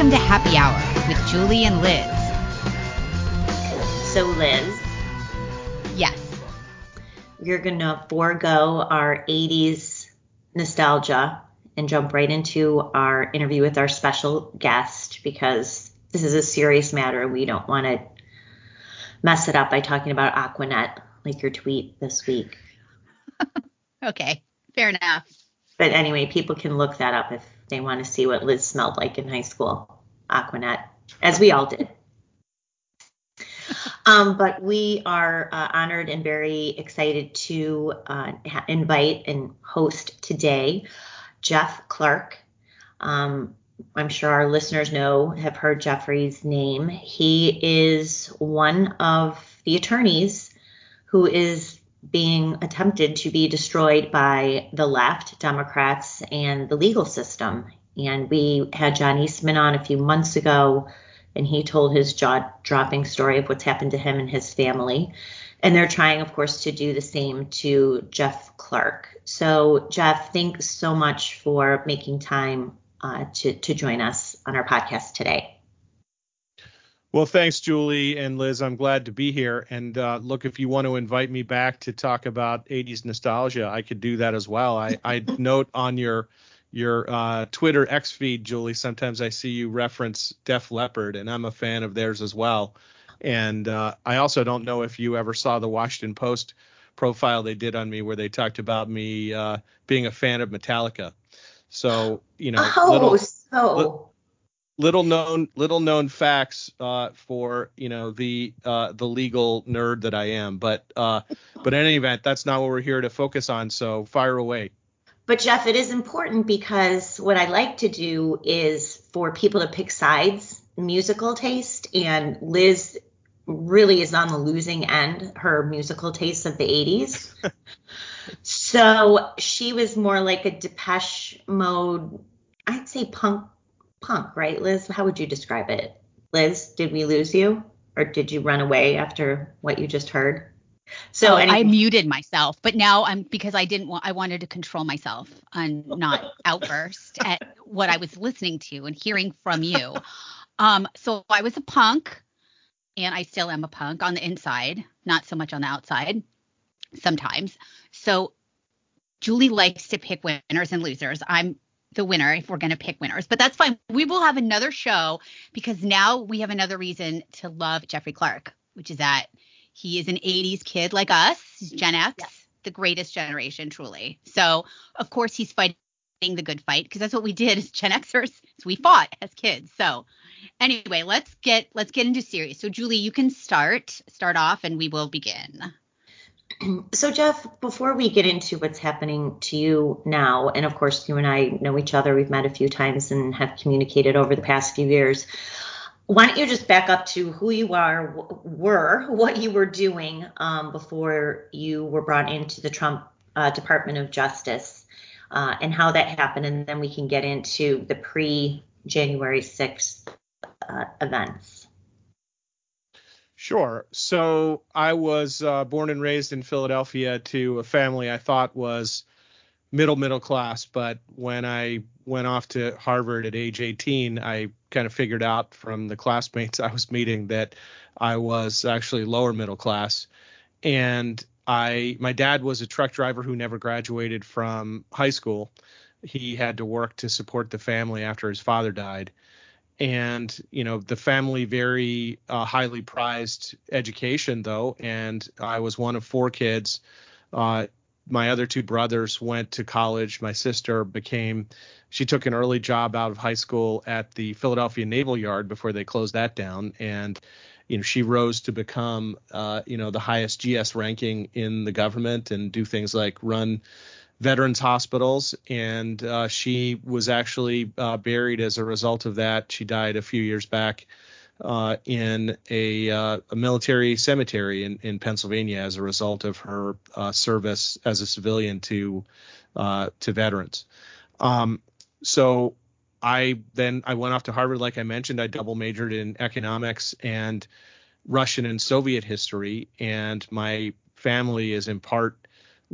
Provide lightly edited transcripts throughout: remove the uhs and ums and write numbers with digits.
Welcome to Happy Hour with Julie and Liz. So Liz, Yes. we're going to forego our 80s nostalgia and jump right into our interview with our special guest because this is a serious matter. We don't want to mess it up by talking about Aquanet like your tweet this week. Okay. Fair enough. But anyway, people can look that up if they want to see what Liz smelled like in high school. Aquanet, as we all did. But we are honored and very excited to invite and host today Jeff Clark. I'm sure our listeners have heard Jeffrey's name. He is one of the attorneys who is being attempted to be destroyed by the left, Democrats, and the legal system. And we had John Eastman on a few months ago, and he told his jaw-dropping story of what's happened to him and his family. And they're trying, of course, to do the same to Jeff Clark. So, Jeff, thanks so much for making time to join us on our podcast today. Well, thanks, Julie and Liz. I'm glad to be here. And look, if you want to invite me back to talk about 80s nostalgia, I could do that as well. I note on your Twitter X feed, Julie, sometimes I see you reference Def Leppard, and I'm a fan of theirs as well. And I also don't know if you ever saw the Washington Post profile they did on me where they talked about me being a fan of Metallica. So, little known facts for the legal nerd that I am, but in any event, that's not what we're here to focus on. So fire away. But Jeff, it is important because what I like to do is for people to pick sides, musical taste, and Liz really is on the losing end, her musical taste of the 80s. So she was more like a Depeche Mode, I'd say punk, right, Liz? How would you describe it? Liz, did we lose you? Or did you run away after what you just heard? So anyway. I muted myself, but now because I wanted to control myself and not outburst at what I was listening to and hearing from you. So I was a punk, and I still am a punk on the inside, not so much on the outside sometimes. So Julie likes to pick winners and losers. I'm the winner if we're going to pick winners, but that's fine. We will have another show because now we have another reason to love Jeffrey Clark, which is that he is an 80s kid like us, Gen X, the greatest generation, truly. So, of course, he's fighting the good fight because that's what we did as Gen Xers. So we fought as kids. So anyway, let's get into series. So, Julie, you can start off and we will begin. So, Jeff, before we get into what's happening to you now, and of course, you and I know each other. We've met a few times and have communicated over the past few years. Why don't you just back up to who you were, what you were doing before you were brought into the Trump Department of Justice and how that happened. And then we can get into the pre-January 6th events. Sure. So I was born and raised in Philadelphia to a family I thought was middle class. But when I went off to Harvard at age 18, I kind of figured out from the classmates I was meeting that I was actually lower middle class. And my dad was a truck driver who never graduated from high school. He had to work to support the family after his father died. And, the family very highly prized education, though. And I was one of four kids. My other two brothers went to college. My sister she took an early job out of high school at the Philadelphia Naval Yard before they closed that down. And, she rose to become, the highest GS ranking in the government and do things like run veterans hospitals. And she was actually buried as a result of that. She died a few years back in a military cemetery in Pennsylvania as a result of her service as a civilian to veterans. So I went off to Harvard, like I mentioned. I double majored in economics and Russian and Soviet history, and my family is in part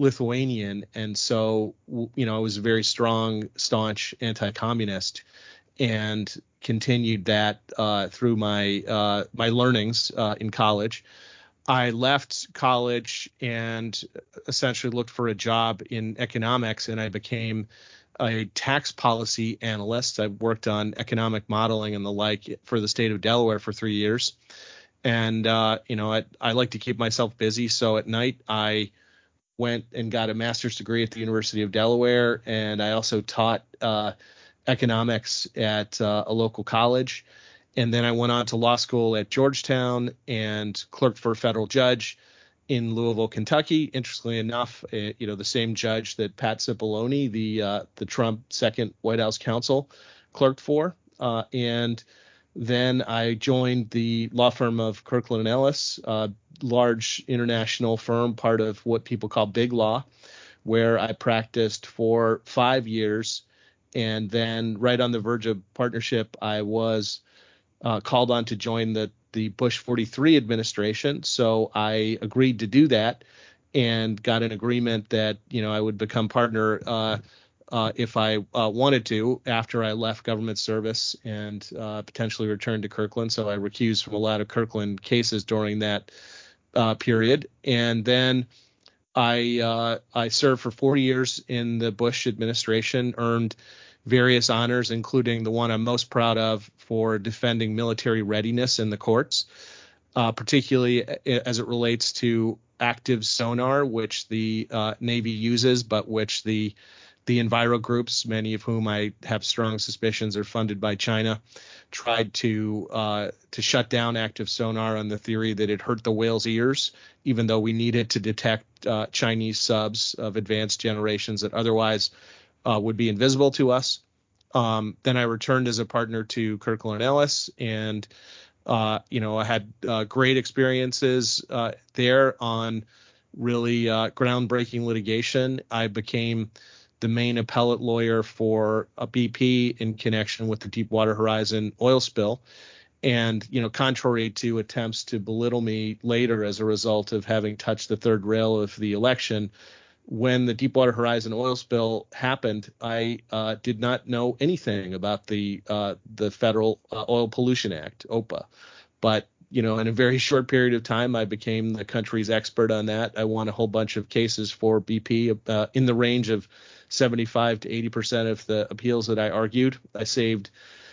Lithuanian, and so I was a very strong, staunch anti-communist. and continued that through my my learnings in college. I left college and essentially looked for a job in economics, and I became a tax policy analyst. I worked on economic modeling and the like for the state of Delaware for 3 years. And, I like to keep myself busy. So at night, I went and got a master's degree at the University of Delaware. And I also taught economics at a local college. And then I went on to law school at Georgetown and clerked for a federal judge in Louisville, Kentucky. Interestingly enough, the same judge that Pat Cipollone, the Trump second White House counsel, clerked for. And then I joined the law firm of Kirkland & Ellis, a large international firm, part of what people call big law, where I practiced for 5 years. And then right on the verge of partnership, I was called on to join the Bush 43 administration. So I agreed to do that and got an agreement that, I would become partner if I wanted to after I left government service and potentially returned to Kirkland. So I recused from a lot of Kirkland cases during that period. And then I served for 4 years in the Bush administration, earned various honors, including the one I'm most proud of for defending military readiness in the courts, particularly as it relates to active sonar, which the Navy uses, but which the Enviro groups, many of whom I have strong suspicions are funded by China, tried to shut down active sonar on the theory that it hurt the whale's ears, even though we needed to detect Chinese subs of advanced generations that otherwise would be invisible to us. Then I returned as a partner to Kirkland & Ellis, and I had great experiences there on really groundbreaking litigation. I became the main appellate lawyer for a BP in connection with the Deepwater Horizon oil spill. And, contrary to attempts to belittle me later as a result of having touched the third rail of the election, when the Deepwater Horizon oil spill happened, I did not know anything about the Federal Oil Pollution Act, OPA. But, in a very short period of time, I became the country's expert on that. I won a whole bunch of cases for BP in the range of 75 to 80% of the appeals that I argued. I saved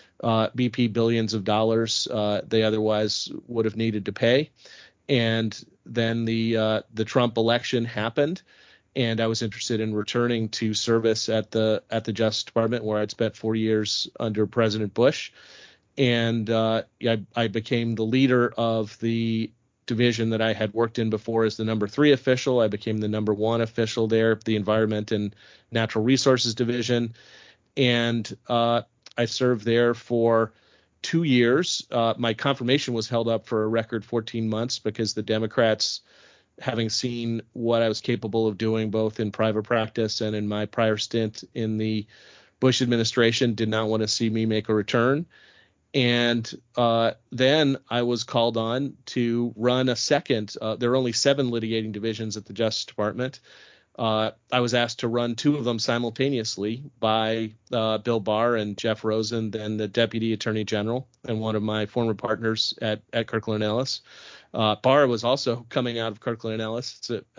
BP billions of dollars they otherwise would have needed to pay. And then the Trump election happened, and I was interested in returning to service at the Justice Department, where I'd spent 4 years under President Bush. And I became the leader of the division that I had worked in before as the number 3 official. I became the number 1 official there, the Environment and Natural Resources Division. And I served there for 2 years. My confirmation was held up for a record 14 months because the Democrats, having seen what I was capable of doing both in private practice and in my prior stint in the Bush administration, did not want to see me make a return. And then I was called on to run a second. There are only 7 litigating divisions at the Justice Department. I was asked to run 2 of them simultaneously by Bill Barr and Jeff Rosen, then the Deputy Attorney General and one of my former partners at Kirkland & Ellis. Barr was also coming out of Kirkland & Ellis.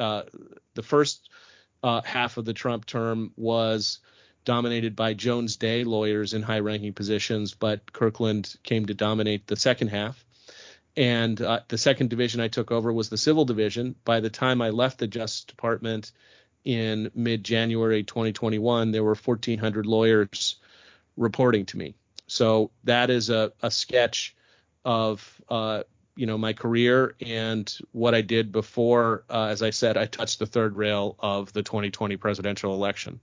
The first half of the Trump term was dominated by Jones Day lawyers in high-ranking positions, but Kirkland came to dominate the second half. And the second division I took over was the civil division. By the time I left the Justice Department in mid-January 2021, there were 1,400 lawyers reporting to me. So that is a sketch of my career and what I did before, as I said, I touched the third rail of the 2020 presidential election.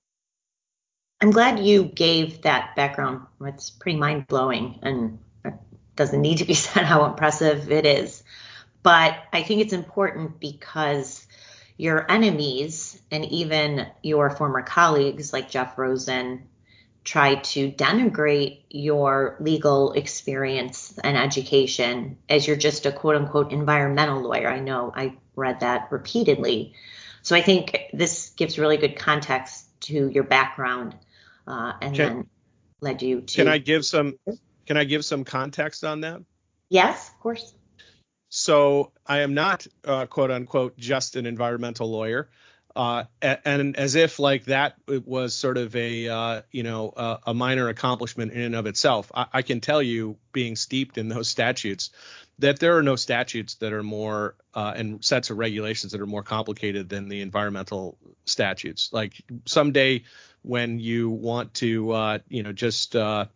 I'm glad you gave that background. It's pretty mind-blowing, and it doesn't need to be said how impressive it is. But I think it's important because your enemies and even your former colleagues like Jeff Rosen try to denigrate your legal experience and education as you're just a quote unquote environmental lawyer. I know I read that repeatedly. So I think this gives really good context to your background. led you to. Can I give some context on that? Yes, of course. So I am not, quote unquote, just an environmental lawyer. And as if like that it was sort of a minor accomplishment in and of itself, I can tell you, being steeped in those statutes, that there are no statutes that are more and sets of regulations that are more complicated than the environmental statutes. Like someday when you want to, just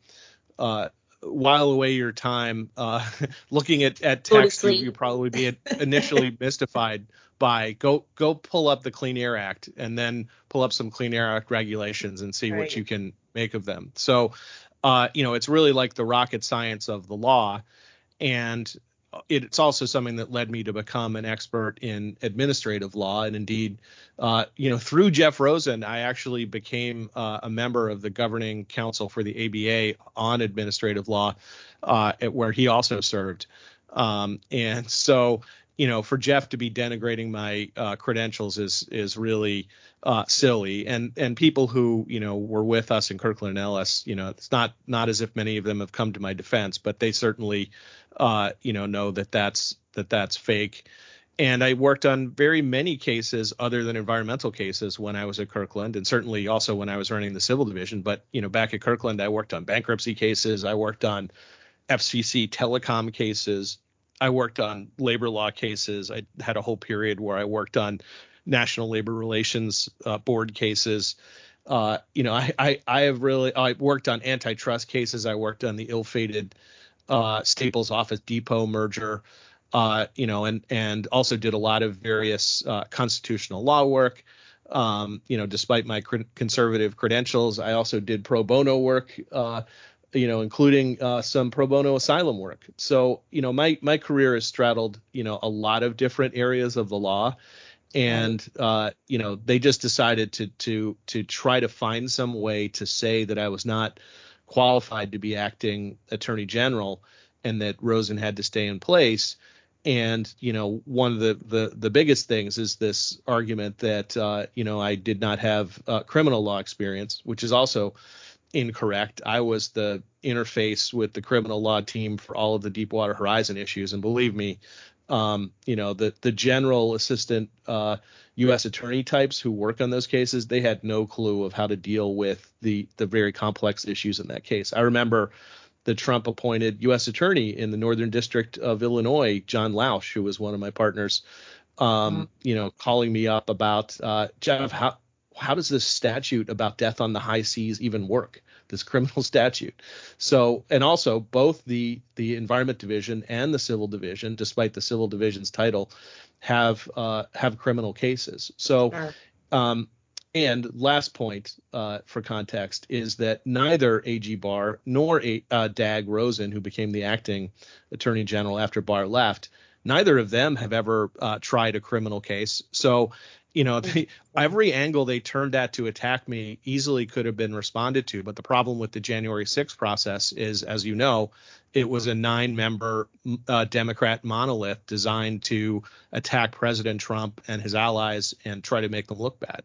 while away your time looking at text you probably be initially mystified by. Go pull up the Clean Air Act and then pull up some Clean Air Act regulations and see what you can make of them. So it's really like the rocket science of the law, and it's also something that led me to become an expert in administrative law. And indeed, through Jeff Rosen, I actually became a member of the governing council for the ABA on administrative law, where he also served. And so, for Jeff to be denigrating my credentials is really silly. And people who, were with us in Kirkland & Ellis, it's not as if many of them have come to my defense, but they certainly know that that's fake. And I worked on very many cases other than environmental cases when I was at Kirkland, and certainly also when I was running the civil division. But, back at Kirkland, I worked on bankruptcy cases. I worked on FCC telecom cases. I worked on labor law cases. I had a whole period where I worked on National Labor Relations Board cases. I worked on antitrust cases. I worked on the ill-fated Staples Office Depot merger, and also did a lot of various constitutional law work. Despite my conservative credentials, I also did pro bono work, including some pro bono asylum work. So, my career has straddled, a lot of different areas of the law. And, they just decided to try to find some way to say that I was not qualified to be acting attorney general and that Rosen had to stay in place. And, one of the biggest things is this argument that, I did not have criminal law experience, which is also incorrect. I was the interface with the criminal law team for all of the Deepwater Horizon issues. And believe me, the general assistant U.S. attorney types who work on those cases, they had no clue of how to deal with the very complex issues in that case. I remember the Trump appointed U.S. attorney in the Northern District of Illinois, John Lausch, who was one of my partners, calling me up about, Jeff, how does this statute about death on the high seas even work, this criminal statute? So, and also both the Environment Division and the Civil Division, despite the Civil Division's title, have criminal cases. So, and last point for context is that neither AG Barr nor Dag Rosen, who became the acting attorney general after Barr left, neither of them have ever tried a criminal case. So, every angle they turned at to attack me easily could have been responded to. But the problem with the January 6th process is, as you know, it was a 9-member Democrat monolith designed to attack President Trump and his allies and try to make them look bad.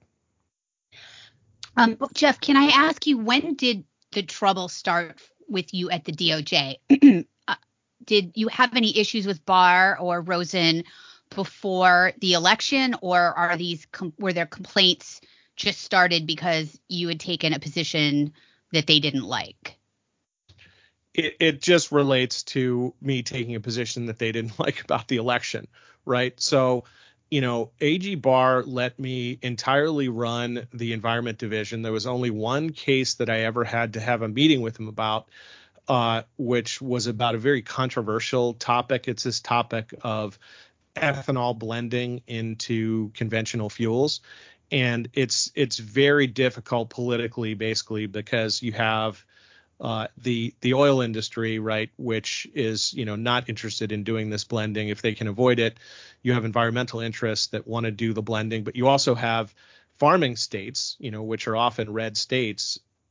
Jeff, can I ask you, when did the trouble start with you at the DOJ? Did you have any issues with Barr or Rosen before the election, or were there complaints just started because you had taken a position that they didn't like? It just relates to me taking a position that they didn't like about the election, right? So, AG Barr let me entirely run the Environment Division. There was only one case that I ever had to have a meeting with him about, which was about a very controversial topic. It's this topic of ethanol blending into conventional fuels. And it's very difficult politically, basically, because you have the oil industry, right, which is, not interested in doing this blending if they can avoid it. You have environmental interests that want to do the blending, but you also have farming states, which are often red states,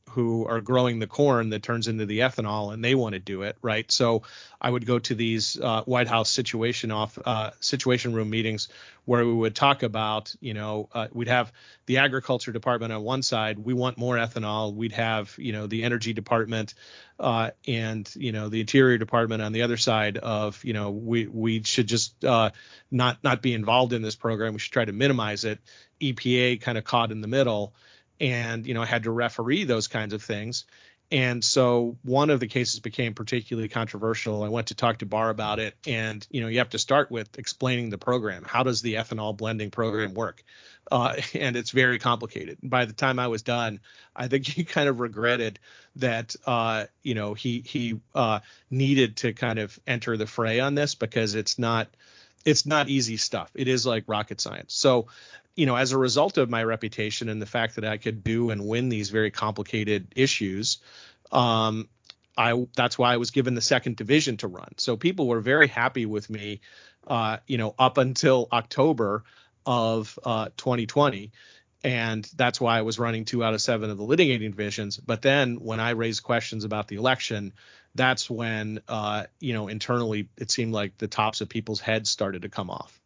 who are growing the corn that turns into the ethanol, and they want to do it, right? So I would go to these White House situation room meetings where we would talk about, we'd have the agriculture department on one side, we want more ethanol. We'd have, the energy department and, the interior department on the other side of, we should just not be involved in this program. We should try to minimize it. EPA kind of caught in the middle. And, I had to referee those kinds of things. And so one of the cases became particularly controversial. I went to talk to Barr about it. And, you have to start with explaining the program. How does the ethanol blending program work? And it's very complicated. By the time I was done, I think he kind of regretted that, he needed to kind of enter the fray on this, because it's not easy stuff. It is like rocket science. So, as a result of my reputation and the fact that I could do and win these very complicated issues, that's why I was given the second division to run. So people were very happy with me, up until October of 2020. And that's why I was running 2 out of 7 of the litigating divisions. But then when I raised questions about the election, that's when, internally it seemed like the tops of people's heads started to come off.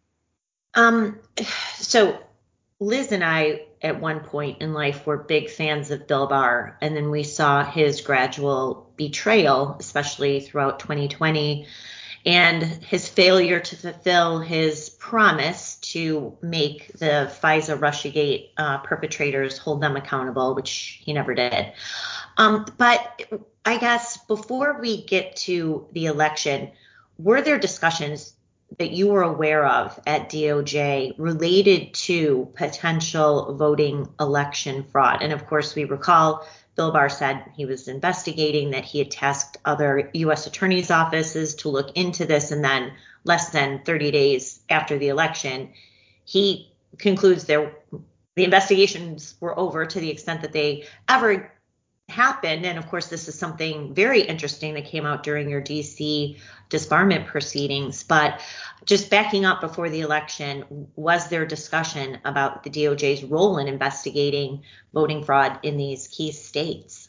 So Liz and I, at one point in life, were big fans of Bill Barr, and then we saw his gradual betrayal, especially throughout 2020, and his failure to fulfill his promise to make the FISA Russiagate perpetrators, hold them accountable, which he never did. But I guess before we get to the election, were there discussions that you were aware of at DOJ related to potential voting election fraud? And of course, we recall Bill Barr said he was investigating, that he had tasked other U.S. attorneys' offices to look into this. And then less than 30 days after the election, he concludes the investigations were over, to the extent that they ever happened. And of course, this is something very interesting that came out during your DC disbarment proceedings. But just backing up before the election, was there discussion about the DOJ's role in investigating voting fraud in these key states?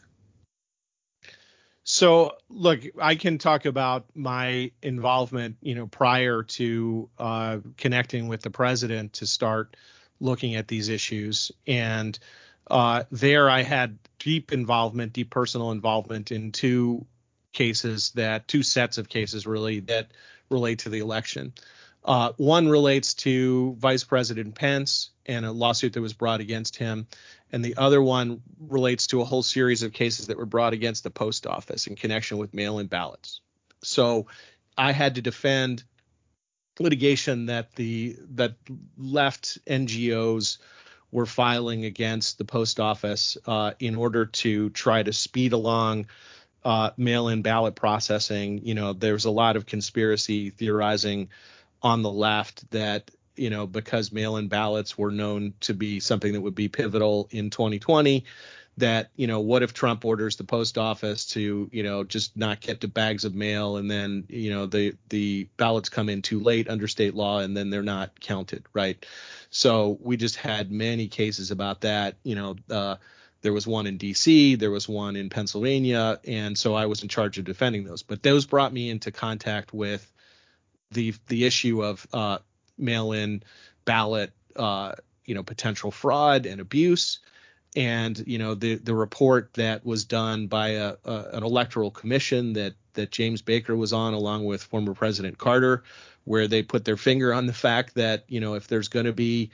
So, look, I can talk about my involvement, prior to connecting with the president to start looking at these issues. And there I had deep personal involvement in two sets of cases really that relate to the election. One relates to Vice President Pence and a lawsuit that was brought against him. And the other one relates to a whole series of cases that were brought against the post office in connection with mail-in ballots. So I had to defend litigation that left NGOs were filing against the post office in order to try to speed along mail-in ballot processing. There's a lot of conspiracy theorizing on the left that, because mail-in ballots were known to be something that would be pivotal in 2020, that, what if Trump orders the post office to, just not get to bags of mail, and then, the ballots come in too late under state law, and then they're not counted, right? So we just had many cases about that. There was one in D.C., there was one in Pennsylvania, and so I was in charge of defending those. But those brought me into contact with the issue of mail-in ballot, potential fraud and abuse. And, the report that was done by an electoral commission that James Baker was on, along with former President Carter, where they put their finger on the fact that, if there's going to be,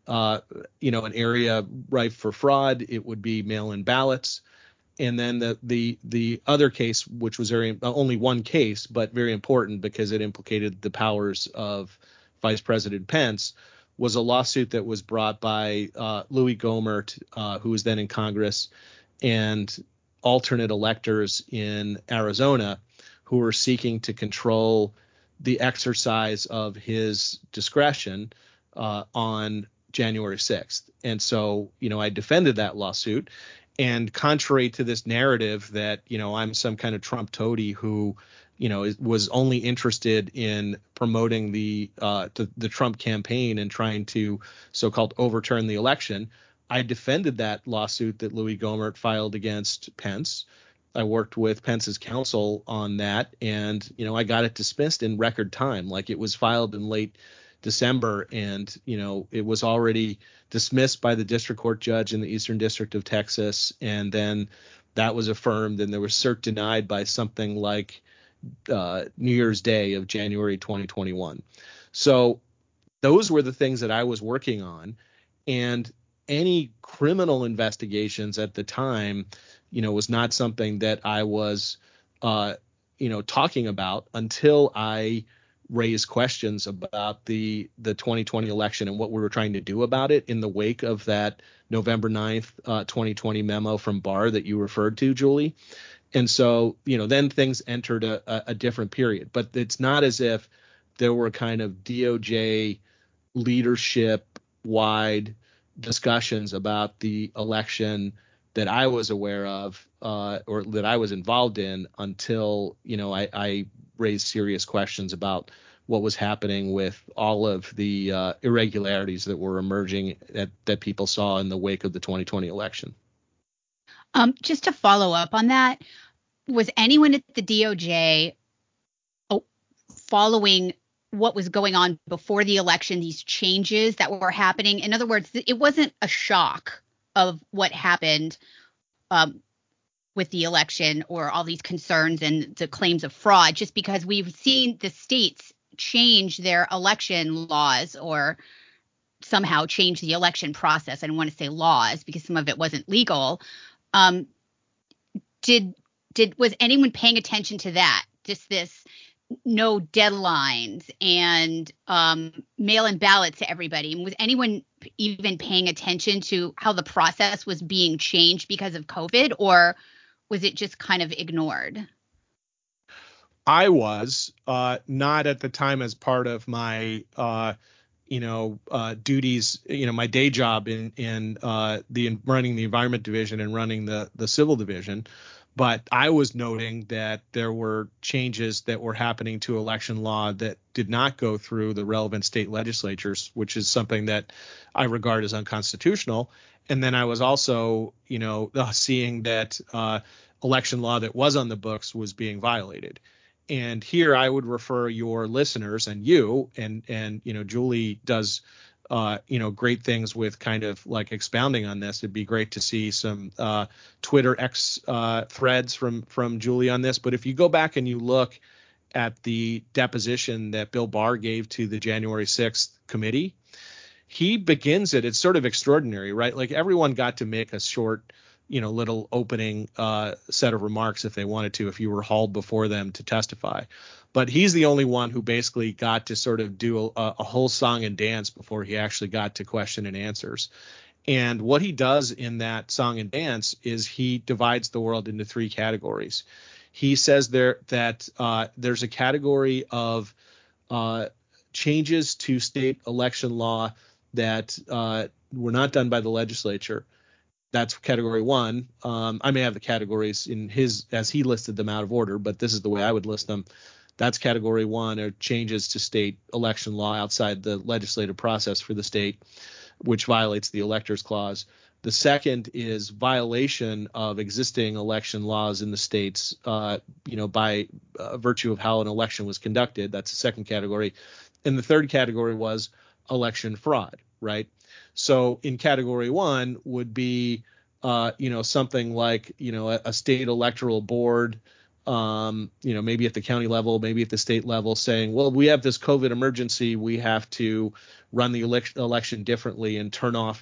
an area rife for fraud, it would be mail-in ballots. And then the other case, which was only one case, but very important because it implicated the powers of Vice President Pence, was a lawsuit that was brought by Louis Gohmert, who was then in Congress, and alternate electors in Arizona who were seeking to control the exercise of his discretion on January 6th. And so, I defended that lawsuit. And contrary to this narrative that, I'm some kind of Trump toady who, was only interested in promoting the Trump campaign and trying to so-called overturn the election, I defended that lawsuit that Louis Gohmert filed against Pence. I worked with Pence's counsel on that, and I got it dismissed in record time. Like, it was filed in late December, and it was already dismissed by the district court judge in the Eastern District of Texas, and then that was affirmed, and there was cert denied by something like New Year's Day of January 2021. So those were the things that I was working on, and any criminal investigations at the time, was not something that I was, talking about until I raised questions about the 2020 election and what we were trying to do about it in the wake of that November 9th, 2020 memo from Barr that you referred to, Julie. And so, then things entered a different period. But it's not as if there were kind of DOJ leadership wide discussions about the election that I was aware of, or that I was involved in, until I raised serious questions about what was happening with all of the irregularities that were emerging that people saw in the wake of the 2020 election. Just to follow up on that, was anyone at the DOJ following what was going on before the election, these changes that were happening? In other words, it wasn't a shock of what happened with the election or all these concerns and the claims of fraud, just because we've seen the states change their election laws or somehow change the election process. I don't want to say laws because some of it wasn't legal. Was anyone paying attention to that? Just this no deadlines and mail-in ballots to everybody. And was anyone even paying attention to how the process was being changed because of COVID, or was it just kind of ignored? I was not at the time as part of my duties, my day job in running the environment division and running the civil division. But I was noting that there were changes that were happening to election law that did not go through the relevant state legislatures, which is something that I regard as unconstitutional. And then I was also, seeing that election law that was on the books was being violated. And here I would refer your listeners and you and Julie does great things with kind of like expounding on this. It'd be great to see some Twitter X threads from Julie on this. But if you go back and you look at the deposition that Bill Barr gave to the January 6th committee, he begins it. It's sort of extraordinary, right? Like, everyone got to make a short, little opening set of remarks if they wanted to, if you were hauled before them to testify. But he's the only one who basically got to sort of do a whole song and dance before he actually got to question and answers. And what he does in that song and dance is he divides the world into three categories. He says that there's a category of changes to state election law that were not done by the legislature. That's category one. I may have the categories in as he listed them out of order, but this is the way I would list them. That's category one, are changes to state election law outside the legislative process for the state, which violates the electors clause. The second is violation of existing election laws in the states, by virtue of how an election was conducted. That's the second category. And the third category was election fraud, right? So in category one would be, something like, a state electoral board, maybe at the county level, maybe at the state level, saying, well, we have this COVID emergency. We have to run the election differently and turn off,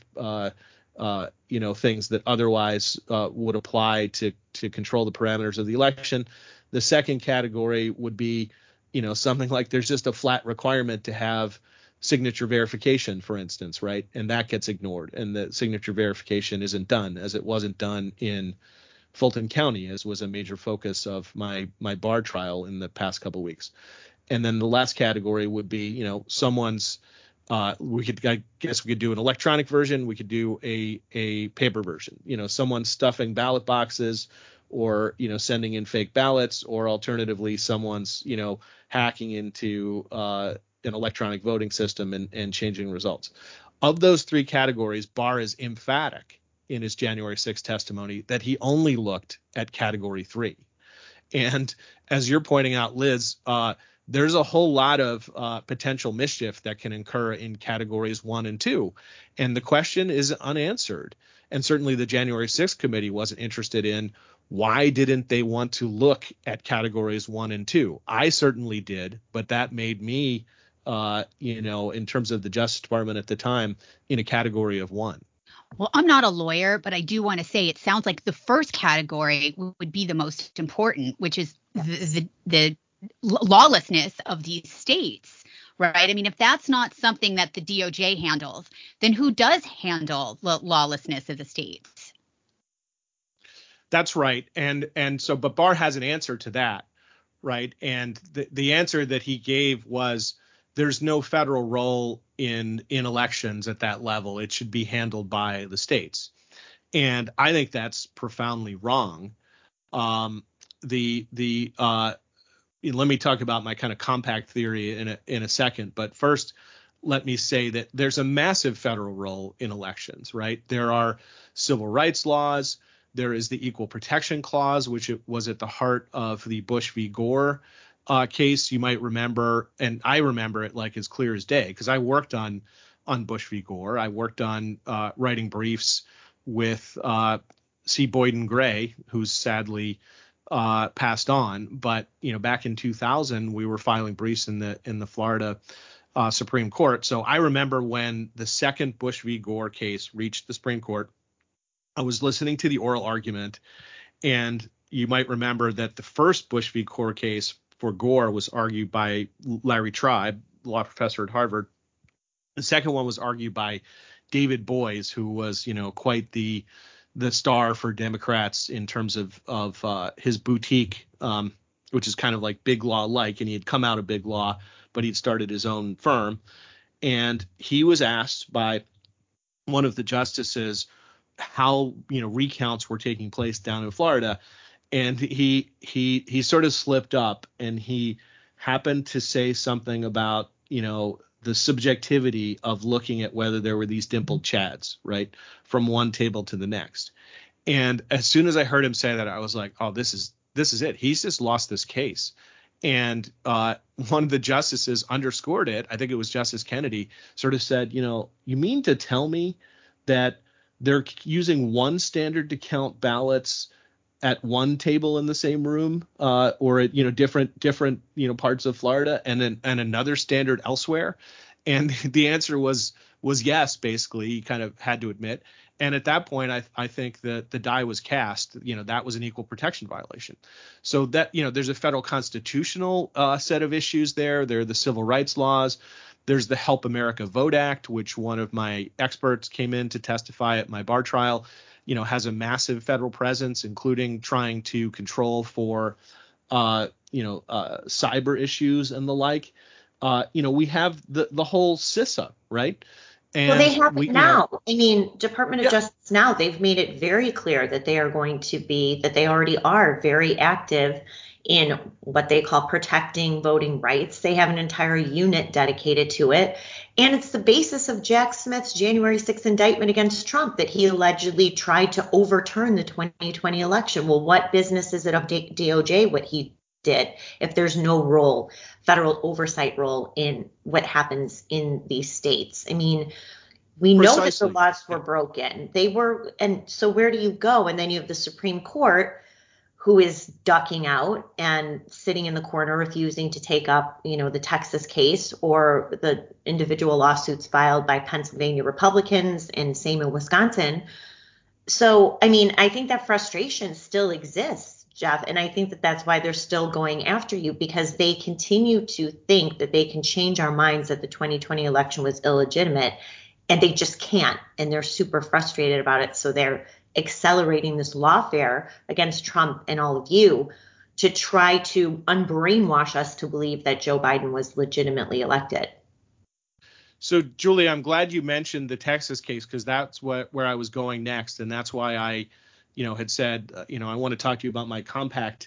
things that otherwise would apply to control the parameters of the election. The second category would be, something like there's just a flat requirement to have signature verification, for instance, right? And that gets ignored, and the signature verification isn't done, as it wasn't done in Fulton County, as was a major focus of my bar trial in the past couple of weeks. And then the last category would be, someone's I guess we could do an electronic version. We could do a paper version, someone stuffing ballot boxes, or, sending in fake ballots, or alternatively, someone's, hacking into an electronic voting system and changing results. Of those three categories, Barr is emphatic in his January 6th testimony that he only looked at category 3. And as you're pointing out, Liz, there's a whole lot of potential mischief that can occur in categories 1 and 2. And the question is unanswered. And certainly the January 6th committee wasn't interested in why didn't they want to look at categories 1 and 2. I certainly did, but that made me, in terms of the Justice Department at the time, in a category of 1. Well, I'm not a lawyer, but I do want to say it sounds like the first category would be the most important, which is the lawlessness of these states, right? I mean, if that's not something that the DOJ handles, then who does handle the lawlessness of the states? That's right. But Barr has an answer to that, right? And the answer that he gave was there's no federal role in elections at that level. It should be handled by the states. And I think that's profoundly wrong. Let me talk about my kind of compact theory in a second. But first, let me say that there's a massive federal role in elections, right? There are civil rights laws. There is the Equal Protection Clause, which was at the heart of the Bush v. Gore case. You might remember, and I remember it like as clear as day because I worked on Bush v. Gore. I worked on writing briefs with C. Boyden Gray, who's sadly passed on. But back in 2000, we were filing briefs in the Florida Supreme Court. So I remember when the second Bush v. Gore case reached the Supreme Court. I was listening to the oral argument, and you might remember that the first Bush v. Gore case for Gore was argued by Larry Tribe, law professor at Harvard. The second one was argued by David Boies, who was, quite the star for Democrats in terms of his boutique, which is kind of like Big Law like, and he had come out of Big Law, but he'd started his own firm. And he was asked by one of the justices how recounts were taking place down in Florida, and he sort of slipped up, and he happened to say something about the subjectivity of looking at whether there were these dimpled chads, right, from one table to the next. And as soon as I heard him say that, I was like, oh, this is it. He's just lost this case. And one of the justices underscored it. I think it was Justice Kennedy, sort of said, you mean to tell me that they're using one standard to count ballots at one table in the same room, or at different parts of Florida, and another standard elsewhere? And the answer was yes. Basically, he kind of had to admit. And at that point, I think that the die was cast. That was an equal protection violation. So that there's a federal constitutional set of issues there. There are the civil rights laws. There's the Help America Vote Act, which one of my experts came in to testify at my bar trial, has a massive federal presence, including trying to control for, cyber issues and the like. We have the whole CISA, right? And well, they have it now. I mean, Department of Justice now, they've made it very clear that they are going to be, that they already are very active in what they call protecting voting rights. They have an entire unit dedicated to it. And it's the basis of Jack Smith's January 6th indictment against Trump, that he allegedly tried to overturn the 2020 election. Well, what business is it of DOJ what he did if there's no role, federal oversight role in what happens in these states? I mean, we know that the laws were broken. They were. And so where do you go? And then you have the Supreme Court, who is ducking out and sitting in the corner, refusing to take up, the Texas case or the individual lawsuits filed by Pennsylvania Republicans and same in Wisconsin. So, I mean, I think that frustration still exists, Jeff. And I think that that's why they're still going after you, because they continue to think that they can change our minds that the 2020 election was illegitimate, and they just can't. And they're super frustrated about it. So they're accelerating this lawfare against Trump and all of you to try to unbrainwash us to believe that Joe Biden was legitimately elected. So, Julie, I'm glad you mentioned the Texas case, because that's where I was going next. And that's why I, had said, I want to talk to you about my compact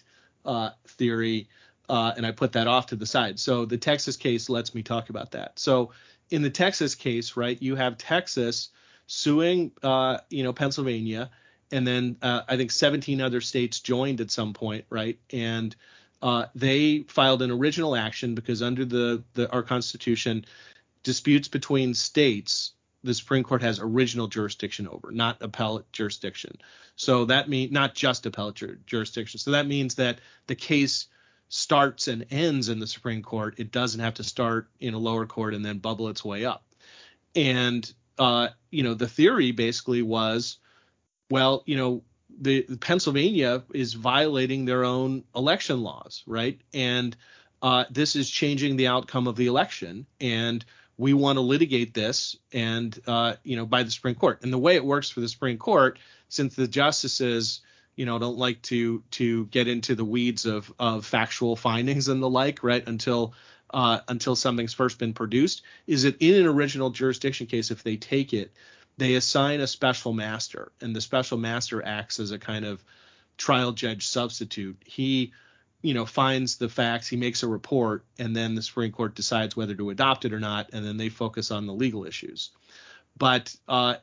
theory, and I put that off to the side. So the Texas case lets me talk about that. So in the Texas case, right, you have Texas suing, Pennsylvania, and then I think 17 other states joined at some point, right? And they filed an original action because under our Constitution, disputes between states, the Supreme Court has original jurisdiction over, not appellate jurisdiction. So that means not just appellate jurisdiction. So that means that the case starts and ends in the Supreme Court. It doesn't have to start in a lower court and then bubble its way up. And, the theory basically was, well, the Pennsylvania is violating their own election laws, right? And this is changing the outcome of the election. And we want to litigate this and, by the Supreme Court. And the way it works for the Supreme Court, since the justices, don't like to get into the weeds of factual findings and the like, right, until something's first been produced, is that in an original jurisdiction case, if they take it, they assign a special master, and the special master acts as a kind of trial judge substitute. He finds the facts, he makes a report, and then the Supreme Court decides whether to adopt it or not, and then they focus on the legal issues. But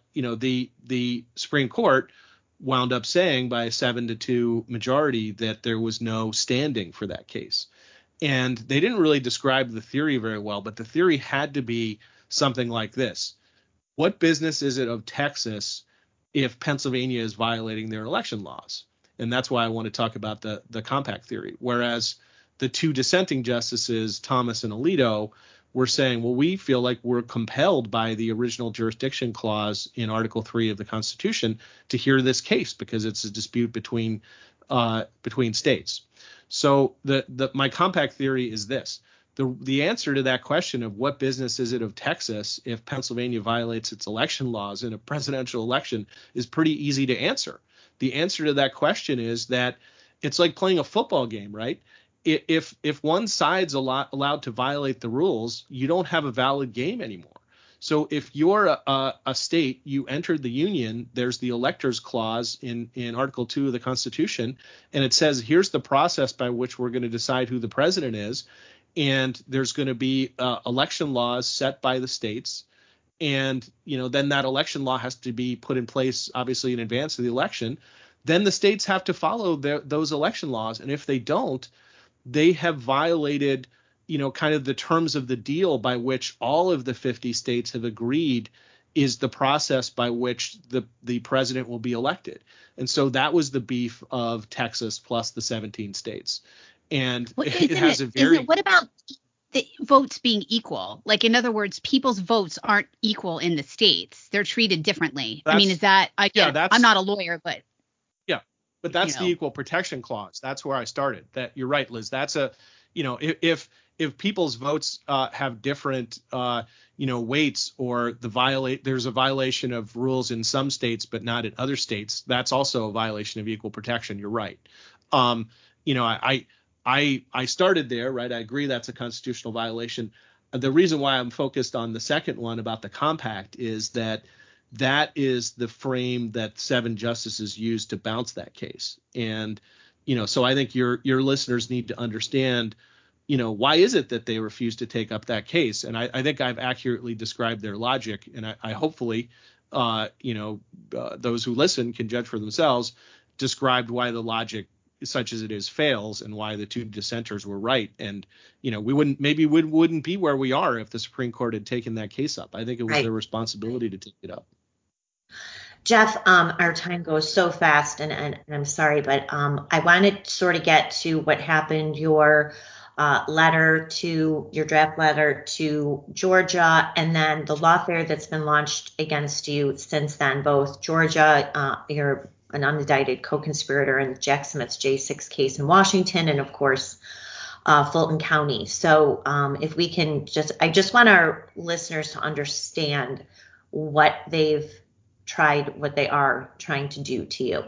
the Supreme Court wound up saying by a 7-2 majority that there was no standing for that case. And they didn't really describe the theory very well, but the theory had to be something like this. What business is it of Texas if Pennsylvania is violating their election laws? And that's why I want to talk about the compact theory. Whereas the two dissenting justices, Thomas and Alito, were saying, well, we feel like we're compelled by the original jurisdiction clause in Article 3 of the Constitution to hear this case because it's a dispute between states. So my compact theory is this. The answer to that question of what business is it of Texas if Pennsylvania violates its election laws in a presidential election is pretty easy to answer. The answer to that question is that it's like playing a football game, right? If one side's allowed to violate the rules, you don't have a valid game anymore. So if you're a state, you entered the union, there's the electors clause in Article 2 of the Constitution, and it says here's the process by which we're going to decide who the president is, and there's going to be election laws set by the states. And, then that election law has to be put in place, obviously, in advance of the election. Then the states have to follow those election laws. And if they don't, they have violated, kind of the terms of the deal by which all of the 50 states have agreed is the process by which the president will be elected. And so that was the beef of Texas plus the 17 states. And it has a very. What about the votes being equal? Like, in other words, people's votes aren't equal in the states. They're treated differently. I mean, is that, I'm not a lawyer, but. Yeah, but that's the equal protection clause. That's where I started. That you're right, Liz. That's if people's votes have different, weights, or there's a violation of rules in some states, but not in other states, that's also a violation of equal protection. You're right. I started there, right? I agree that's a constitutional violation. The reason why I'm focused on the second one about the compact is that is the frame that 7 justices used to bounce that case. And, so I think your listeners need to understand, why is it that they refuse to take up that case? And I think I've accurately described their logic. And I hopefully, those who listen can judge for themselves, described why the logic such as it is fails and why the 2 dissenters were right. And, we wouldn't be where we are if the Supreme Court had taken that case up. I think it was their responsibility to take it up. Jeff, our time goes so fast, and I'm sorry, but I want to sort of get to what happened, your draft letter to Georgia, and then the lawfare that's been launched against you since then. Both Georgia, you're an unindicted co-conspirator in Jack Smith's J6 case in Washington, and of course, Fulton County. So if we can I just want our listeners to understand what they are trying to do to you.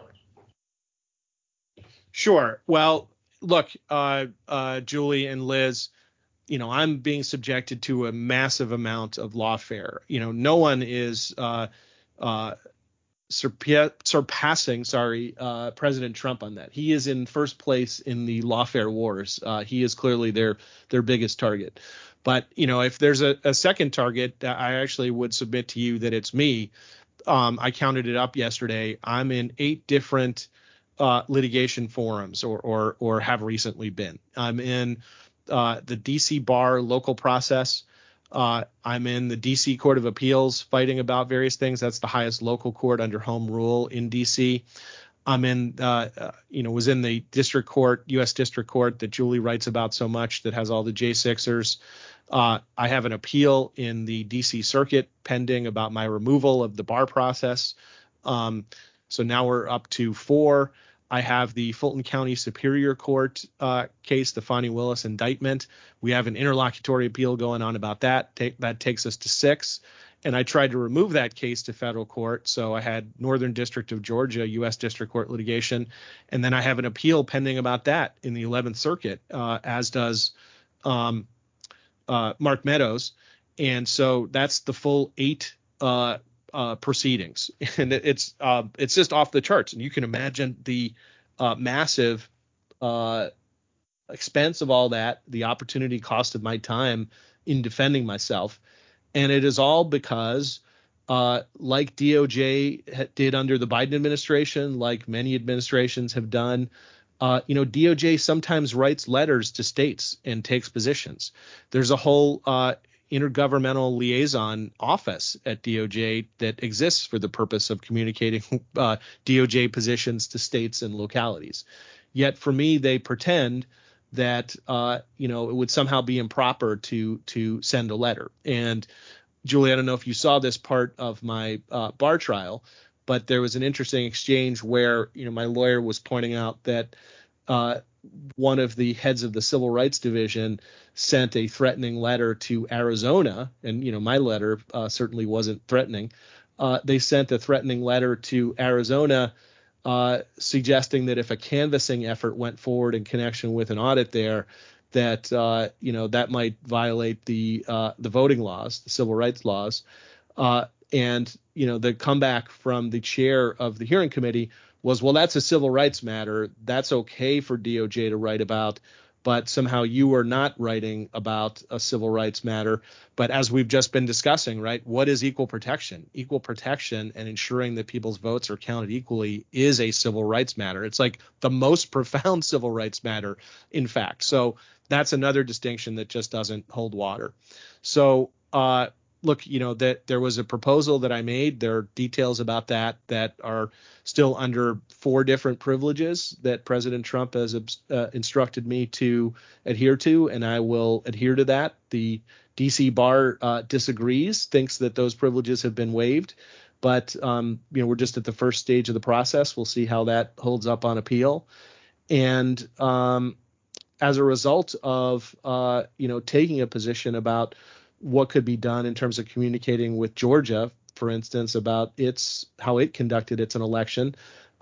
Sure. Well, look, Julie and Liz, I'm being subjected to a massive amount of lawfare. No one is surpassing President Trump on that. He is in first place in the lawfare wars. He is clearly their biggest target. But, if there's a second target, I actually would submit to you that it's me. I counted it up yesterday. I'm in 8 different litigation forums or have recently been. I'm in the DC Bar local process. I'm in the DC Court of Appeals fighting about various things. That's the highest local court under home rule in DC. I'm in, was in the district court, U.S. District Court that Julie writes about so much that has all the J6ers. I have an appeal in the DC Circuit pending about my removal of the bar process. So now we're up to 4. I have the Fulton County Superior Court case, the Fonnie Willis indictment. We have an interlocutory appeal going on about that. That takes us to 6. And I tried to remove that case to federal court. So I had Northern District of Georgia, U.S. District Court litigation. And then I have an appeal pending about that in the 11th Circuit, as does Mark Meadows. And so that's the full 8 proceedings. And it's just off the charts. And you can imagine the massive expense of all that, the opportunity cost of my time in defending myself. And it is all because, like DOJ did under the Biden administration, like many administrations have done, DOJ sometimes writes letters to states and takes positions. There's a whole intergovernmental liaison office at DOJ that exists for the purpose of communicating DOJ positions to states and localities. Yet for me, they pretend that it would somehow be improper to send a letter. And Julie, I don't know if you saw this part of my bar trial, but there was an interesting exchange where my lawyer was pointing out that one of the heads of the Civil Rights Division sent a threatening letter to Arizona, and my letter certainly wasn't threatening. They sent a threatening letter to Arizona, suggesting that if a canvassing effort went forward in connection with an audit there, that that might violate the voting laws, the civil rights laws, and the comeback from the chair of the hearing committee was, well, that's a civil rights matter. That's okay for DOJ to write about, but somehow you are not writing about a civil rights matter. But as we've just been discussing, right, what is equal protection? Equal protection and ensuring that people's votes are counted equally is a civil rights matter. It's like the most profound civil rights matter, in fact. So that's another distinction that just doesn't hold water. So look, that there was a proposal that I made. There are details about that are still under 4 different privileges that President Trump has instructed me to adhere to, and I will adhere to that. The DC Bar disagrees, thinks that those privileges have been waived, but we're just at the first stage of the process. We'll see how that holds up on appeal. And as a result of taking a position about what could be done in terms of communicating with Georgia, for instance, about how it conducted its election.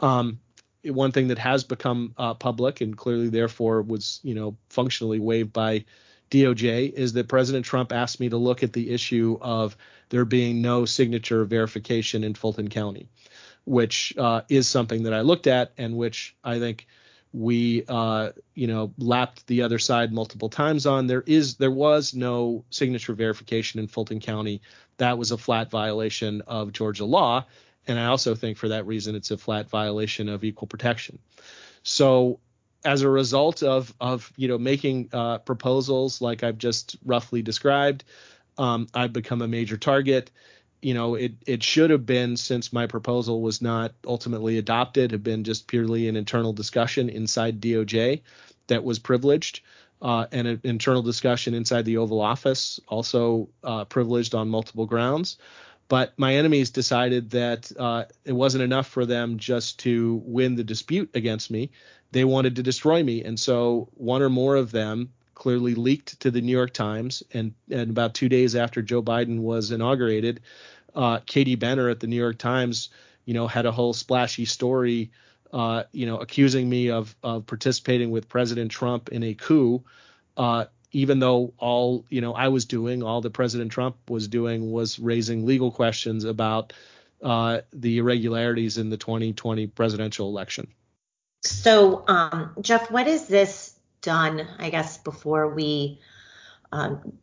One thing that has become public and clearly therefore was, functionally waived by DOJ is that President Trump asked me to look at the issue of there being no signature verification in Fulton County, which is something that I looked at and which I think we lapped the other side multiple times on. There was no signature verification in Fulton County. That was a flat violation of Georgia law. And I also think for that reason, it's a flat violation of equal protection. So as a result of making proposals like I've just roughly described, I've become a major target. It should have been, since my proposal was not ultimately adopted, have been just purely an internal discussion inside DOJ that was privileged, and an internal discussion inside the Oval Office, also privileged on multiple grounds. But my enemies decided that it wasn't enough for them just to win the dispute against me. They wanted to destroy me. And so one or more of them clearly leaked to the New York Times. And about 2 days after Joe Biden was inaugurated, Katie Benner at the New York Times, had a whole splashy story, accusing me of participating with President Trump in a coup, even though all that President Trump was doing was raising legal questions about the irregularities in the 2020 presidential election. So, Jeff, what has this done, I guess, before we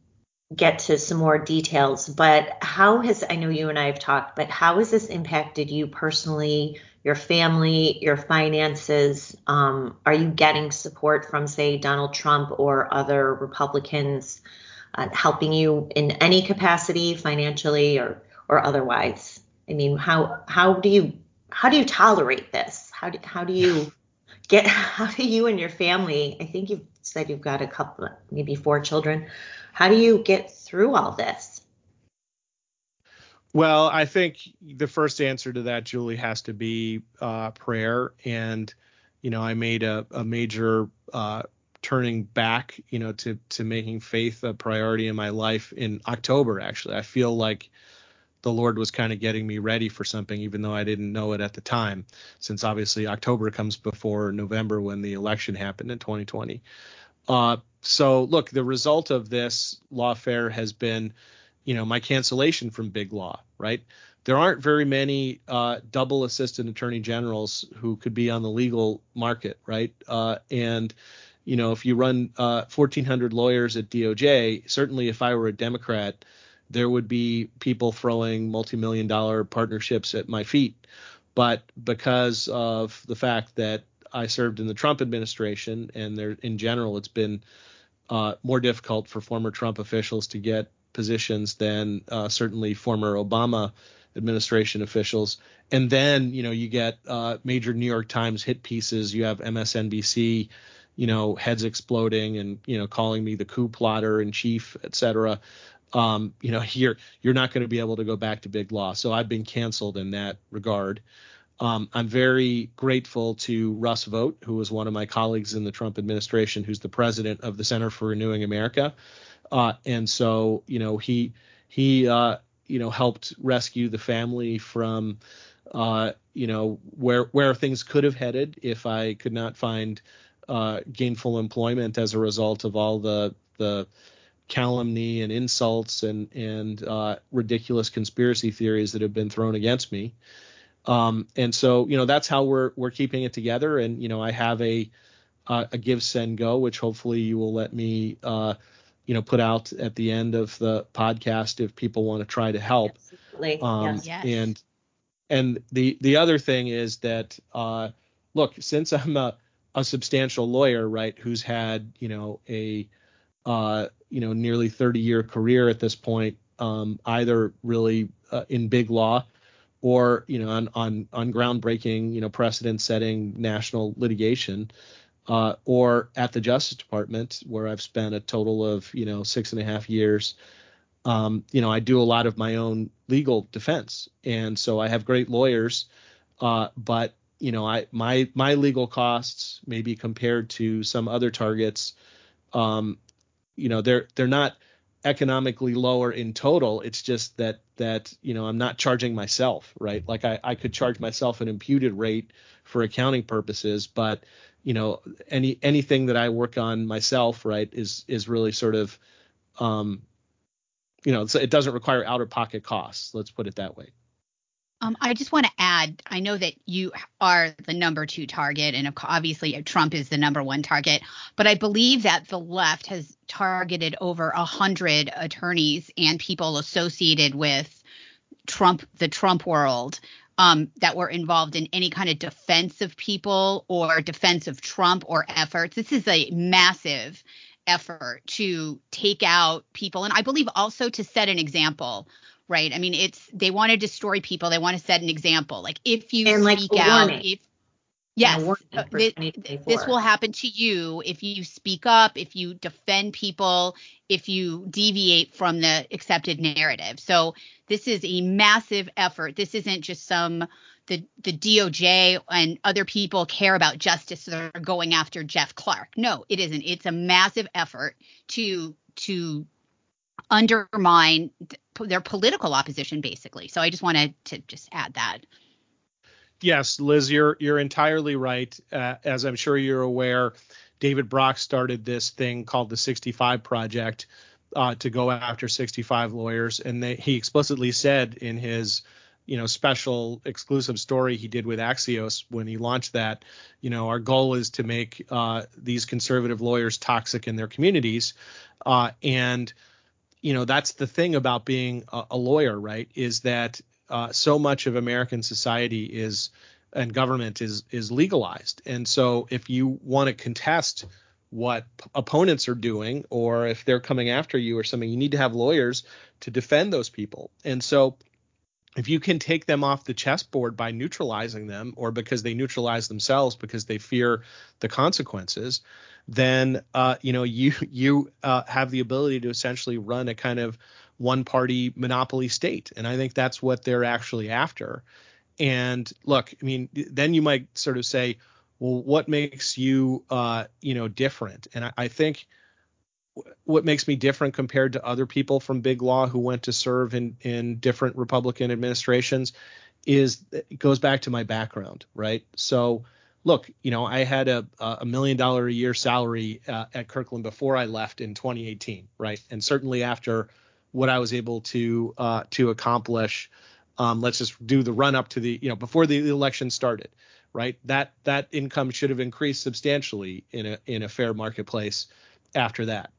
get to some more details, but I know you and I have talked, but how has this impacted you personally, your family, your finances? Are you getting support from, say, Donald Trump or other Republicans helping you in any capacity, financially or otherwise? I mean, how do you tolerate this? How do you and your family, I think you've said you've got a couple, maybe 4 children. How do you get through all this? Well, I think the first answer to that, Julie, has to be prayer. And, I made a major turning back, to making faith a priority in my life in October, actually. I feel like the Lord was kind of getting me ready for something, even though I didn't know it at the time, since obviously October comes before November when the election happened in 2020. So look, the result of this lawfare has been, my cancellation from Big Law, right? There aren't very many double assistant attorney generals who could be on the legal market, right? And if you run 1,400 lawyers at DOJ, certainly if I were a Democrat, there would be people throwing multi-million-dollar partnerships at my feet. But because of the fact that I served in the Trump administration, and there, in general, it's been more difficult for former Trump officials to get positions than certainly former Obama administration officials. And then, you get major New York Times hit pieces. You have MSNBC, heads exploding and, calling me the coup plotter in chief, et cetera. You're not going to be able to go back to Big Law. So I've been canceled in that regard. I'm very grateful to Russ Vought, who was one of my colleagues in the Trump administration, who's the president of the Center for Renewing America. And so, he helped rescue the family from, where things could have headed if I could not find gainful employment as a result of all the calumny and insults and ridiculous conspiracy theories that have been thrown against me. And so, that's how we're keeping it together. And, I have a Give, Send, Go, which hopefully you will let me, put out at the end of the podcast if people want to try to help. Absolutely. Yes. And the other thing is that, look, since I'm a substantial lawyer, right, who's had, a nearly 30-year career at this point, either really in Big Law or, on groundbreaking, precedent-setting national litigation, or at the Justice Department, where I've spent a total of, 6.5 years. I do a lot of my own legal defense, and so I have great lawyers, but my legal costs, maybe compared to some other targets, they're not economically lower in total. It's just that I'm not charging myself, right? Like I could charge myself an imputed rate for accounting purposes, but anything that I work on myself, right, is really sort of it doesn't require out of pocket costs. Let's put it that way. I just want to add, I know that you are the number 2 target, and obviously Trump is the number 1 target, but I believe that the left has targeted over 100 attorneys and people associated with Trump, the Trump world, that were involved in any kind of defense of people or defense of Trump or efforts. This is a massive effort to take out people, and I believe also to set an example. Right. I mean, they want to destroy people. They want to set an example. Like if you speak out, yes, this will happen to you if you speak up, if you defend people, if you deviate from the accepted narrative. So this is a massive effort. This isn't just the DOJ and other people care about justice, so they're going after Jeff Clark. No, it isn't. It's a massive effort to undermine their political opposition, basically. So I just wanted to just add that. Yes, Liz, you're entirely right. As I'm sure you're aware, David Brock started this thing called the 65 Project to go after 65 lawyers, and he explicitly said in his special exclusive story he did with Axios when he launched that, our goal is to make these conservative lawyers toxic in their communities, and that's the thing about being a lawyer, right? Is that so much of American society and government is legalized. And so if you want to contest what opponents are doing, or if they're coming after you or something, you need to have lawyers to defend those people. And so if you can take them off the chessboard by neutralizing them, or because they neutralize themselves because they fear the consequences, then you have the ability to essentially run a kind of one-party monopoly state. And I think that's what they're actually after. And look, I mean, then you might sort of say, well, what makes you different? And I think what makes me different compared to other people from big law who went to serve in different Republican administrations it goes back to my background, right? So look, I had a $1 million a year salary at Kirkland before I left in 2018, right? And certainly after what I was able to accomplish, let's just do the run up to before the election started, right? That income should have increased substantially in a fair marketplace after that.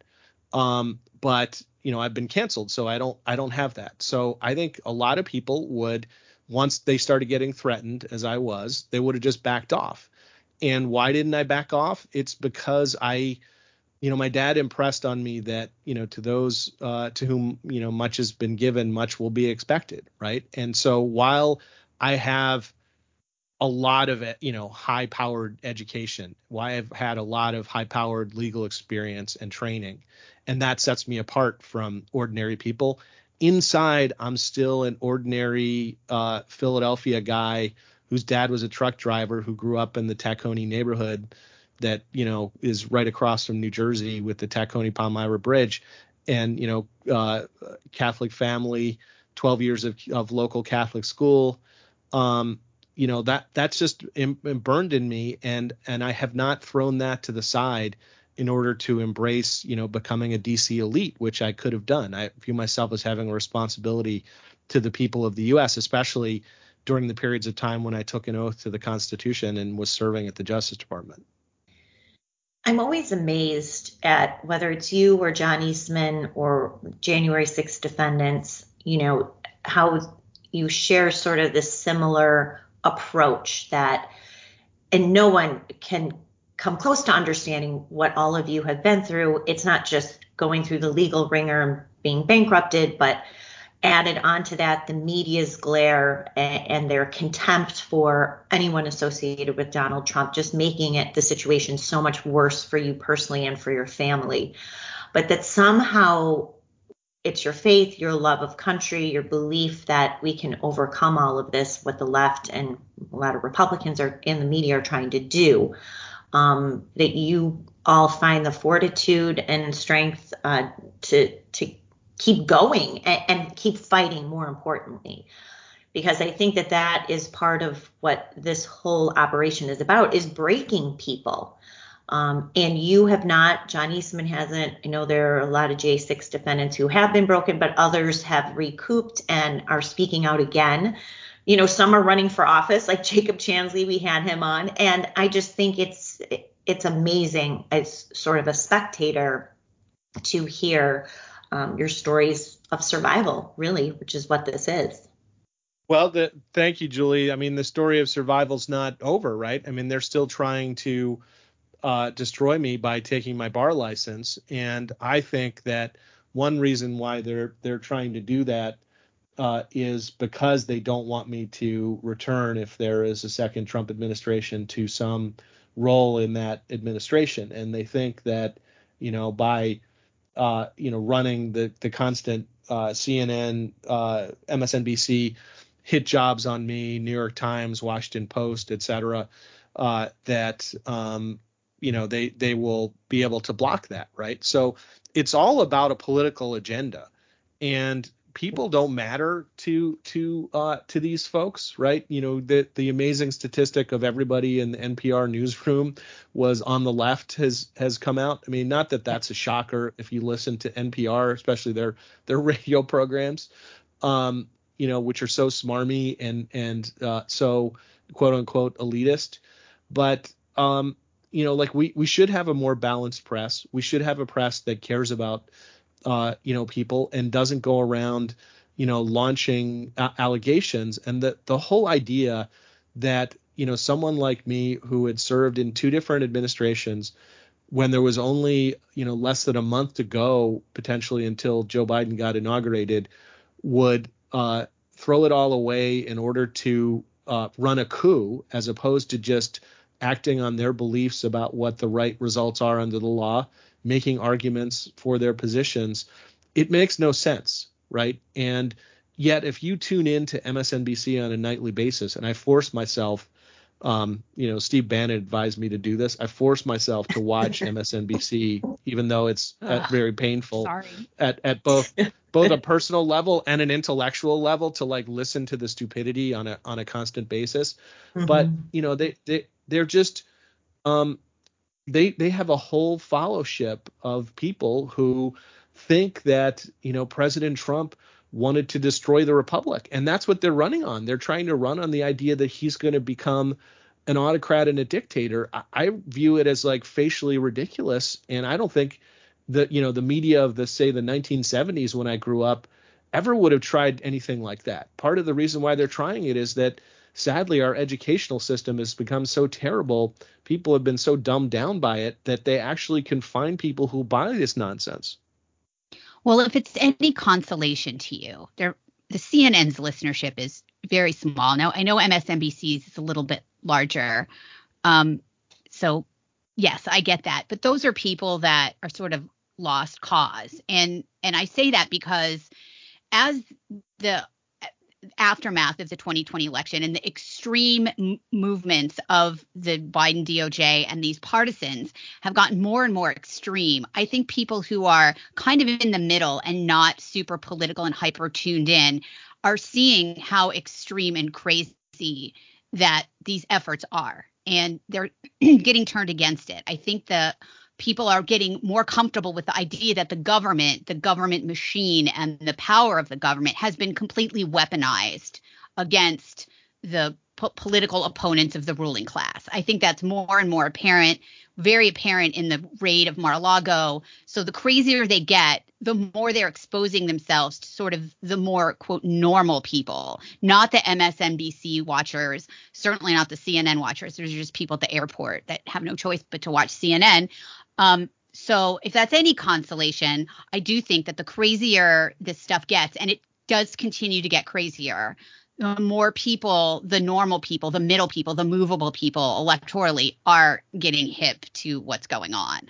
But I've been canceled, so I don't have that. So I think a lot of people would, once they started getting threatened, as I was, they would have just backed off. And why didn't I back off? It's because my dad impressed on me that, to those to whom, much has been given, much will be expected, right? And so while I have a lot of high-powered education, why I've had a lot of high-powered legal experience and training, and that sets me apart from ordinary people. Inside, I'm still an ordinary Philadelphia guy whose dad was a truck driver who grew up in the Tacony neighborhood that is right across from New Jersey with the Tacony-Palmyra Bridge, and Catholic family, 12 years of local Catholic school. That's just burned in me, and I have not thrown that to the side in order to embrace, becoming a DC elite, which I could have done. I view myself as having a responsibility to the people of the U.S., especially during the periods of time when I took an oath to the Constitution and was serving at the Justice Department. I'm always amazed at whether it's you or John Eastman or January 6th defendants, how you share sort of this similar approach and no one can come close to understanding what all of you have been through. It's not just going through the legal ringer and being bankrupted, but added onto that, the media's glare and their contempt for anyone associated with Donald Trump, just making the situation so much worse for you personally and for your family. But that somehow it's your faith, your love of country, your belief that we can overcome all of this, what the left and a lot of Republicans are in the media are trying to do, that you all find the fortitude and strength to keep going and keep fighting, more importantly, because I think that is part of what this whole operation is about, is breaking people. And you have not, John Eastman hasn't. I know there are a lot of J6 defendants who have been broken, but others have recouped and are speaking out again. Some are running for office, like Jacob Chansley, we had him on. And I just think it's amazing as sort of a spectator to hear your stories of survival, really, which is what this is. Well, thank you, Julie. I mean, the story of survival's not over, right? I mean, they're still trying to destroy me by taking my bar license. And I think that one reason why they're trying to do that is because they don't want me to return, if there is a second Trump administration, to some role in that administration. And they think that, by running the constant CNN, MSNBC hit jobs on me, New York Times, Washington Post, et cetera, that they will be able to block that, right? So it's all about a political agenda, and people don't matter to these folks, right? The amazing statistic of everybody in the NPR newsroom was on the left has come out. I mean, not that that's a shocker if you listen to NPR, especially their radio programs, which are so smarmy and so quote unquote elitist, but we should have a more balanced press. We should have a press that cares about people and doesn't go around, launching allegations. And the whole idea that, someone like me who had served in two different administrations when there was only, less than a month to go potentially until Joe Biden got inaugurated would throw it all away in order to run a coup, as opposed to just acting on their beliefs about what the right results are under the law, making arguments for their positions. It makes no sense, right? And yet, if you tune in to MSNBC on a nightly basis, and I force myself, Steve Bannon advised me to do this. I force myself to watch MSNBC, even though it's very painful at both a personal level and an intellectual level to like listen to the stupidity on a constant basis. Mm-hmm. But they're just they have a whole fellowship of people who think that President Trump wanted to destroy the republic, and that's what they're running on. They're trying to run on the idea that he's going to become an autocrat and a dictator. I view it as like facially ridiculous, and I don't think that the media of the 1970s when I grew up ever would have tried anything like that. Part of the reason why they're trying it is that sadly our educational system has become so terrible. People have been so dumbed down by it that they actually can find people who buy this nonsense. Well, if it's any consolation to you, the CNN's listenership is very small. Now, I know MSNBC's is a little bit larger. So, yes, I get that. But those are people that are sort of lost cause. And I say that because as the aftermath of the 2020 election and the extreme movements of the Biden DOJ and these partisans have gotten more and more extreme, I think people who are kind of in the middle and not super political and hyper tuned in are seeing how extreme and crazy that these efforts are, and they're getting turned against it. I think the people are getting more comfortable with the idea that the government machine and the power of the government has been completely weaponized against the political opponents of the ruling class. I think that's more and more apparent, very apparent in the raid of Mar-a-Lago. So the crazier they get, the more they're exposing themselves to sort of the more, quote, normal people, not the MSNBC watchers, certainly not the CNN watchers. There's just people at the airport that have no choice but to watch CNN. So if that's any consolation, I do think that the crazier this stuff gets, and it does continue to get crazier, the more people, the normal people, the middle people, the movable people electorally are getting hip to what's going on.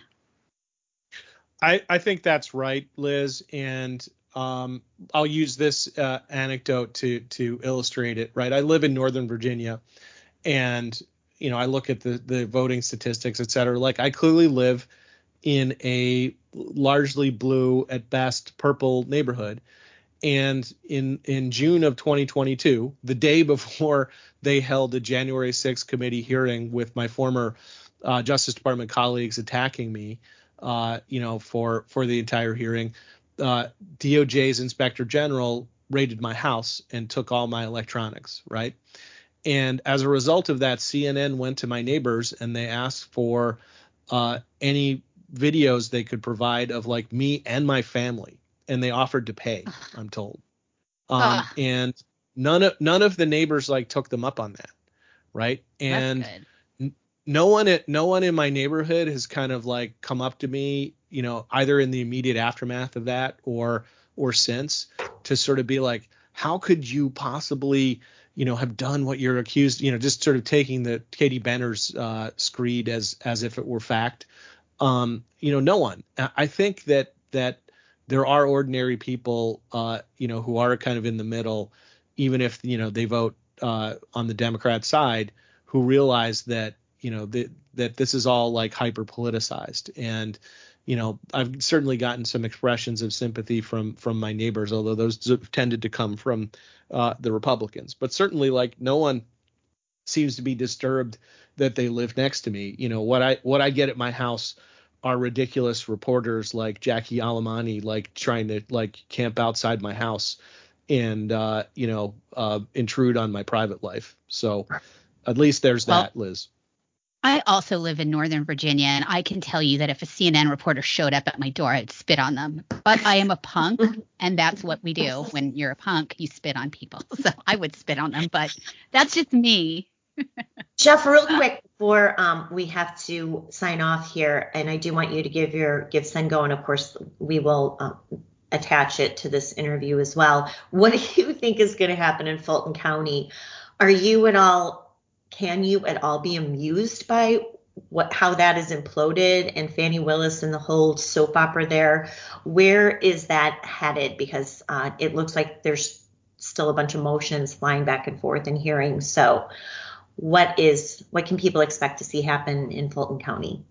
I think that's right, Liz. And I'll use this anecdote to illustrate it. Right. I live in Northern Virginia, and, I look at the voting statistics, et cetera. Like, I clearly live in a largely blue, at best purple neighborhood. And in June of 2022, the day before they held a January 6th committee hearing with my former Justice Department colleagues attacking me, for the entire hearing, DOJ's Inspector General raided my house and took all my electronics, right? And as a result of that, CNN went to my neighbors and they asked for any videos they could provide of like me and my family. And they offered to pay, I'm told. And none of the neighbors like took them up on that. Right. And no one in my neighborhood has kind of like come up to me, either in the immediate aftermath of that or since, to sort of be like, how could you possibly, have done what you're accused, just sort of taking the Katie Benner's screed as if it were fact. No one. I think that there are ordinary people, who are kind of in the middle, even if, they vote on the Democrat side, who realize that, that this is all like hyper politicized. And, I've certainly gotten some expressions of sympathy from my neighbors, although those tended to come from the Republicans. But certainly, like, no one seems to be disturbed that they live next to me. What I get at my house are ridiculous reporters like Jackie Alamani, like trying to like camp outside my house and, intrude on my private life. So at least there's that, Liz. I also live in Northern Virginia, and I can tell you that if a CNN reporter showed up at my door, I'd spit on them. But I am a punk, and that's what we do. When you're a punk, you spit on people. So I would spit on them, but that's just me. Jeff, real quick before we have to sign off here, and I do want you to give your Give, Send, Go, and of course we will attach it to this interview as well. What do you think is going to happen in Fulton County? Can you at all be amused by how that is imploded and Fani Willis and the whole soap opera there? Where is that headed? Because it looks like there's still a bunch of motions flying back and forth in hearings. So what can people expect to see happen in Fulton County?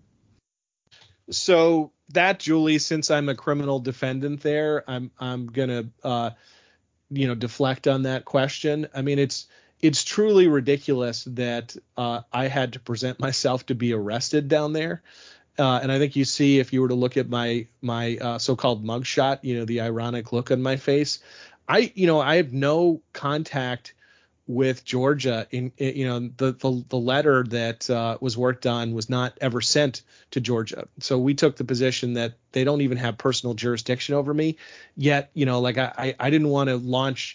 So that, Julie, since I'm a criminal defendant there, I'm gonna deflect on that question. I mean, it's truly ridiculous that I had to present myself to be arrested down there. And I think you see, if you were to look at my so-called mugshot, the ironic look on my face, I have no contact with Georgia. The letter that was worked on was not ever sent to Georgia. So we took the position that they don't even have personal jurisdiction over me. Yet, I didn't want to launch,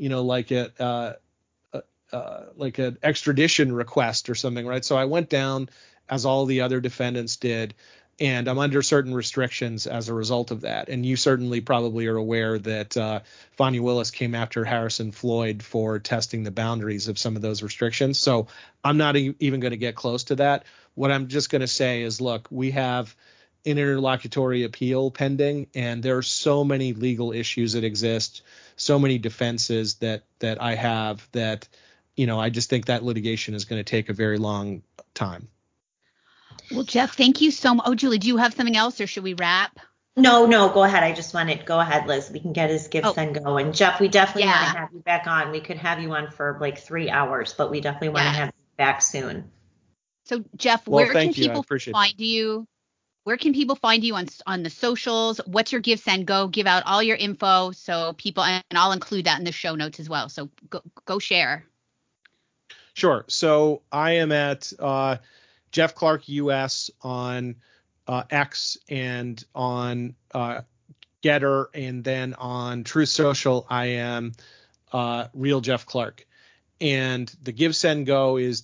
like an extradition request or something, right? So I went down, as all the other defendants did, and I'm under certain restrictions as a result of that. And you certainly probably are aware that Fani Willis came after Harrison Floyd for testing the boundaries of some of those restrictions. So I'm not even going to get close to that. What I'm just going to say is, look, we have an interlocutory appeal pending, and there are so many legal issues that exist, so many defenses that I have that, I just think that litigation is going to take a very long time. Well, Jeff, thank you so much. Oh, Julie, do you have something else, or should we wrap? No, go ahead. Go ahead, Liz. We can get his Give, Send, Go. And Jeff, we definitely want to have you back on. We could have you on for like 3 hours, but we definitely want to have you back soon. So, Jeff, where can people find you? Where can people find you on the socials? What's your Give, Send, Go? Give out all your info so people, and I'll include that in the show notes as well. So go share. Sure. So I am at Jeff Clark US on X and on Getter, and then on Truth Social I am Real Jeff Clark. And the Give, Send, Go is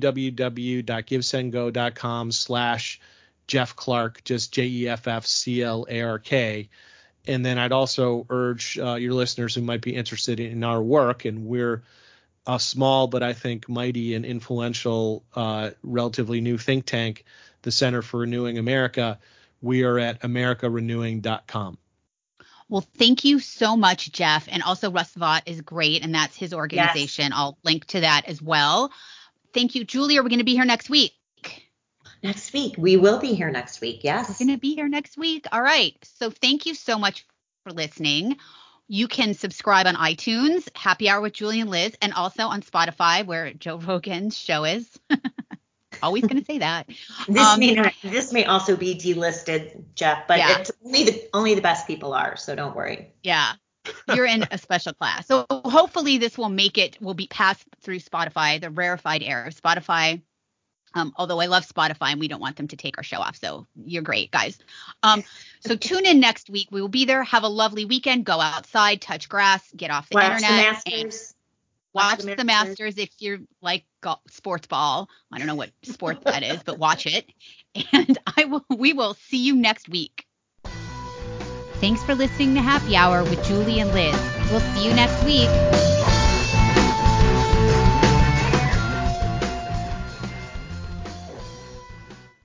www.givesendgo.com/Jeff Clark, just JEFFCLARK. And then I'd also urge your listeners who might be interested in our work, and we're a small but I think mighty and influential, relatively new think tank, the Center for Renewing America. We are at americarenewing.com. Well, thank you so much, Jeff. And also Russ Vought is great, and that's his organization. Yes. I'll link to that as well. Thank you, Julie. Are we going to be here next week? Next week. We will be here next week. Yes. We're going to be here next week. All right. So thank you so much for listening. You can subscribe on iTunes, Happy Hour with Julie and Liz, and also on Spotify, where Joe Rogan's show is. Always going to say that. This may also be delisted, Jeff, but it's only the best people are, so don't worry. Yeah, you're in a special class. So hopefully this will be passed through Spotify, the rarefied air of Spotify. Although I love Spotify and we don't want them to take our show off. So you're great, guys. So tune in next week. We will be there. Have a lovely weekend. Go outside, touch grass, get off the internet. Watch the Masters if you're like sports ball. I don't know what sport that is, but watch it. And we will see you next week. Thanks for listening to Happy Hour with Julie and Liz. We'll see you next week.